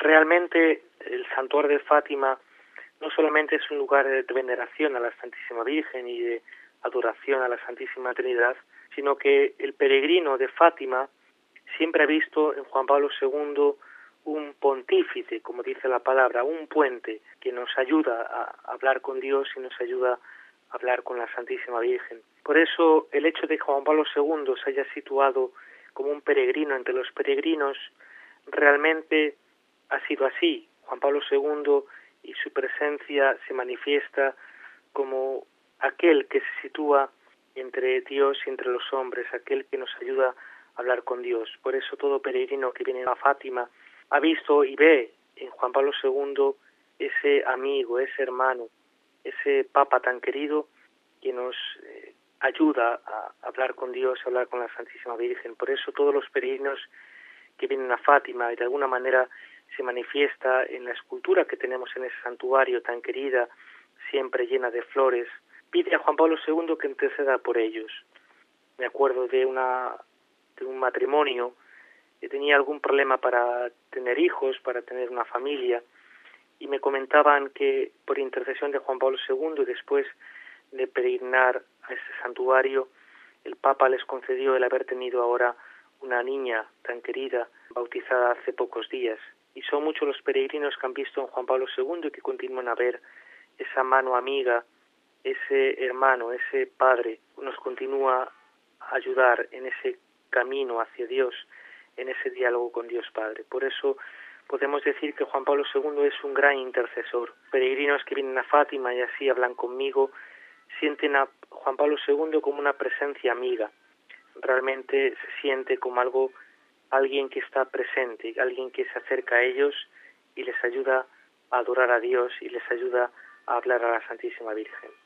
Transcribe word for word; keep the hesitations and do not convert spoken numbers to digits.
Realmente el santuario de Fátima no solamente es un lugar de veneración a la Santísima Virgen y de adoración a la Santísima Trinidad, sino que el peregrino de Fátima siempre ha visto en Juan Pablo segundo un pontífice, como dice la palabra, un puente que nos ayuda a hablar con Dios y nos ayuda a hablar con la Santísima Virgen. Por eso el hecho de que Juan Pablo segundo se haya situado como un peregrino entre los peregrinos realmente ha sido así. Juan Pablo segundo y su presencia se manifiesta como aquel que se sitúa entre Dios y entre los hombres, aquel que nos ayuda a hablar con Dios. Por eso todo peregrino que viene a Fátima ha visto y ve en Juan Pablo segundo ese amigo, ese hermano, ese Papa tan querido que nos eh, ayuda a hablar con Dios, a hablar con la Santísima Virgen. Por eso todos los peregrinos que vienen a Fátima y de alguna manera se manifiesta en la escultura que tenemos en ese santuario tan querida, siempre llena de flores, pide a Juan Pablo segundo que interceda por ellos. Me acuerdo de una de un matrimonio que tenía algún problema para tener hijos, para tener una familia, y me comentaban que por intercesión de Juan Pablo segundo y después de peregrinar a ese santuario, el Papa les concedió el haber tenido ahora una niña tan querida, bautizada hace pocos días. Y son muchos los peregrinos que han visto en Juan Pablo segundo y que continúan a ver esa mano amiga, ese hermano, ese padre, nos continúa a ayudar en ese camino hacia Dios, en ese diálogo con Dios Padre. Por eso podemos decir que Juan Pablo segundo es un gran intercesor. Peregrinos que vienen a Fátima y así hablan conmigo, sienten a Juan Pablo segundo como una presencia amiga. Realmente se siente como algo, alguien que está presente, alguien que se acerca a ellos y les ayuda a adorar a Dios y les ayuda a hablar a la Santísima Virgen.